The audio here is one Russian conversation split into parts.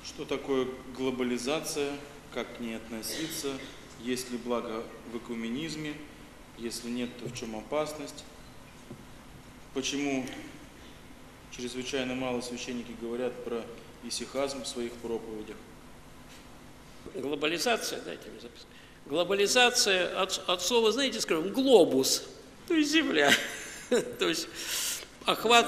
Что такое глобализация, как к ней относиться, есть ли благо в экуменизме, если нет, то в чем опасность, почему чрезвычайно мало священники говорят про исихазм в своих проповедях. Глобализация, дайте мне записать. Глобализация от слова, знаете, скажем, глобус, то есть земля, то есть охват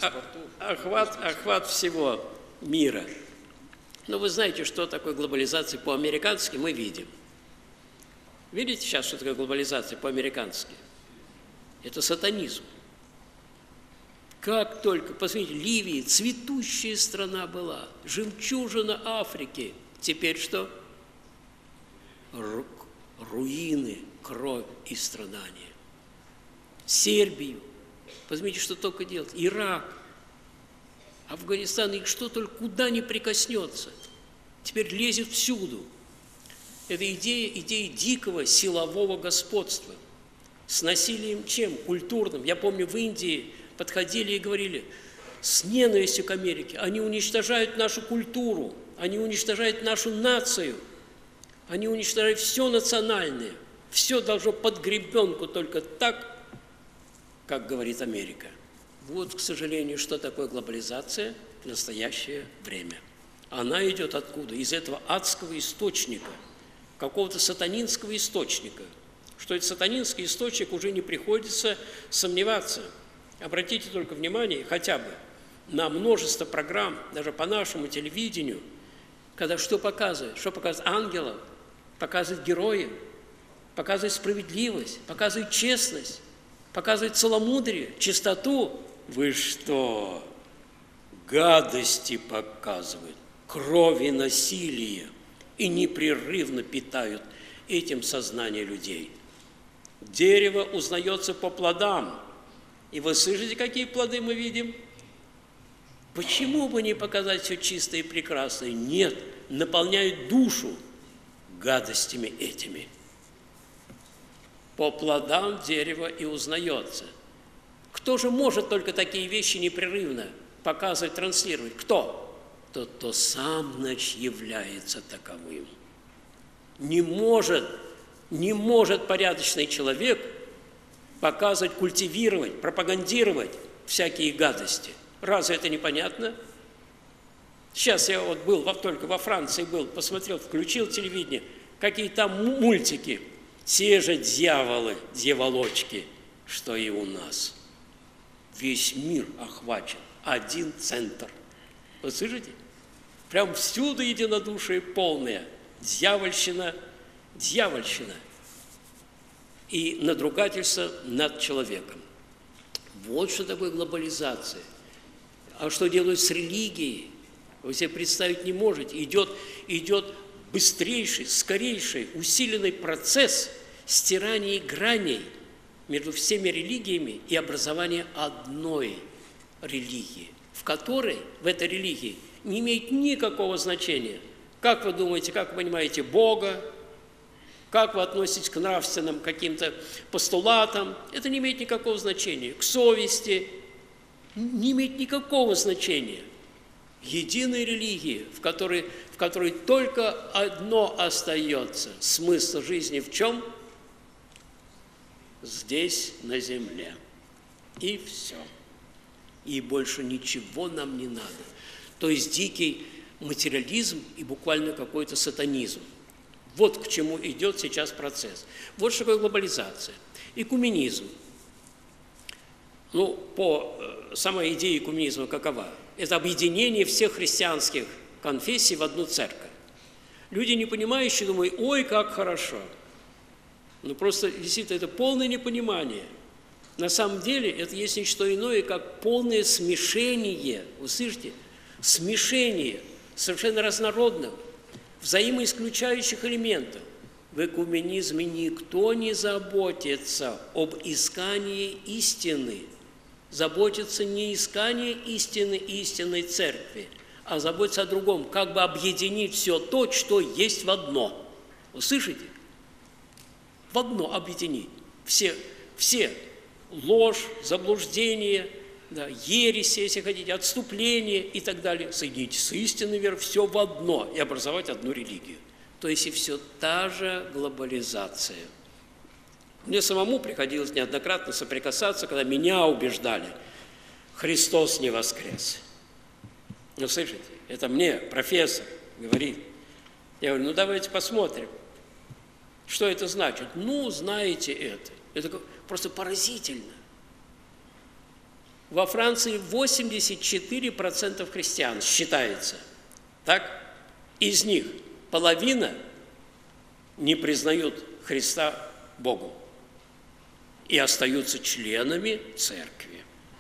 всего мира. Но вы знаете, что такое глобализация по-американски, мы видим. Видите сейчас, что такое глобализация по-американски? Это сатанизм. Как только, посмотрите, Ливия, цветущая страна была, жемчужина Африки. Теперь что? Руины, кровь и страдания. Сербию. Посмотрите, что только делать. Ирак, Афганистан, и что только куда ни прикоснется. Теперь лезет всюду. Это идея дикого силового господства. С насилием чем? Культурным. Я помню, в Индии подходили и говорили, с ненавистью к Америке. Они уничтожают нашу культуру, они уничтожают нашу нацию, они уничтожают все национальное. Все должно под гребенку только так, как говорит Америка. Вот, к сожалению, что такое глобализация в настоящее время. Она идет откуда? Из этого адского источника, какого-то сатанинского источника. Что это сатанинский источник, уже не приходится сомневаться. Обратите только внимание хотя бы на множество программ, даже по нашему телевидению, когда что показывает? Что показывает? Ангелов, показывает героев, показывает справедливость, показывает честность, показывает целомудрие, чистоту. Вы что? Гадости показывают, крови, насилие, и непрерывно питают этим сознание людей. Дерево узнается по плодам. И вы слышите, какие плоды мы видим? Почему бы не показать все чистое и прекрасное? Нет, наполняют душу гадостями этими. По плодам дерево и узнается. Кто же может только такие вещи непрерывно показывать, транслировать? Кто? Тот, кто сам, значит, является таковым. Не может порядочный человек показывать, культивировать, пропагандировать всякие гадости. Разве это непонятно? Сейчас я вот был, только во Франции был, посмотрел, включил телевидение, какие там мультики. Те же дьяволы, дьяволочки, что и у нас. Весь мир охвачен, один центр. Вы слышите? Прям всюду единодушие полное. Дьявольщина, дьявольщина. И надругательство над человеком. Вот что такое глобализация. А что делают с религией? Вы себе представить не можете. Идет быстрейший, скорейший, усиленный процесс стирания граней между всеми религиями и образования одной религии, в которой, в этой религии, не имеет никакого значения. Как вы думаете, как вы понимаете Бога, как вы относитесь к нравственным каким-то постулатам, это не имеет никакого значения. К совести не имеет никакого значения. Единой религии, в которой только одно остается. Смысл жизни в чем? Здесь, на земле. И все. И больше ничего нам не надо. То есть дикий материализм и буквально какой-то сатанизм. Вот к чему идет сейчас процесс. Вот что такое глобализация. Экуменизм. Сама идея экуменизма какова? Это объединение всех христианских конфессий в одну церковь. Люди, не понимающие, думают, ой, как хорошо. Просто действительно это полное непонимание. На самом деле это есть ничто иное, как полное смешение, вы слышите? Смешение совершенно разнородных, взаимоисключающих элементов. В экуменизме никто не заботится об искании истины. Заботится не искание истины истинной церкви, а заботится о другом, как бы объединить все то, что есть в одно. Вы слышите? В одно объединить. Все ложь, заблуждение, да, ереси, если хотите, отступление и так далее, соедините с истинной верой, все в одно, и образовать одну религию. То есть и все та же глобализация. Мне самому приходилось неоднократно соприкасаться, когда меня убеждали, Христос не воскрес. Ну, слышите, это мне профессор говорит. Я говорю, ну давайте посмотрим, что это значит. Ну, знаете это. Это просто поразительно. Во Франции 84% христиан считается. Так? Из них половина не признают Христа Богом и остаются членами церкви.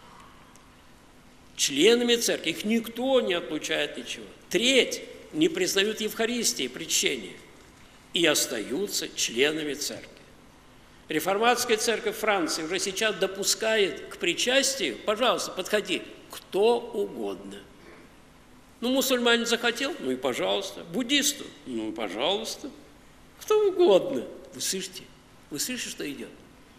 Членами церкви. Их никто не отлучает ничего. Треть не признают Евхаристии, причения, и остаются членами церкви. Реформатская церковь Франции уже сейчас допускает к причастию, пожалуйста, подходи, кто угодно. Ну, мусульманин захотел, ну и пожалуйста. Буддисту, ну и пожалуйста. Кто угодно. Вы слышите, что идет?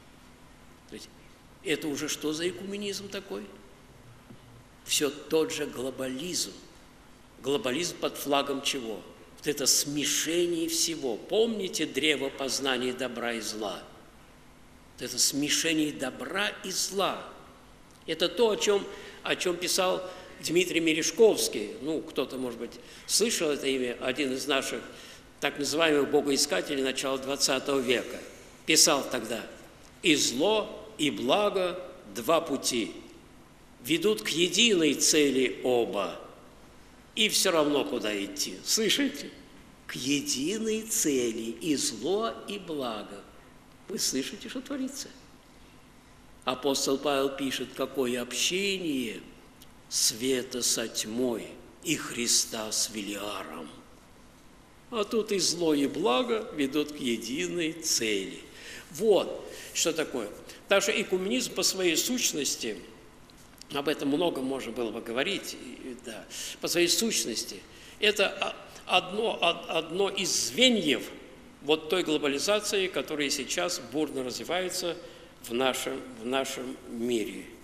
Это уже что за экуменизм такой? Все тот же глобализм. Глобализм под флагом чего? Вот это смешение всего. Помните древо познания добра и зла? Вот это смешение добра и зла. Это то, о чем писал Дмитрий Мережковский. Ну, кто-то, может быть, слышал это имя, один из наших так называемых богоискателей начала XX века. Писал тогда: «И зло, и благо – два пути, ведут к единой цели оба, и все равно куда идти». Слышите? К единой цели и зло, и благо. Вы слышите, что творится? Апостол Павел пишет, какое общение света со тьмой и Христа с Велиаром. А тут и зло, и благо ведут к единой цели. Вот что такое. Так что экуменизм по своей сущности, об этом много можно было бы говорить, да, по своей сущности, это одно из звеньев вот той глобализации, которая сейчас бурно развивается в нашем мире.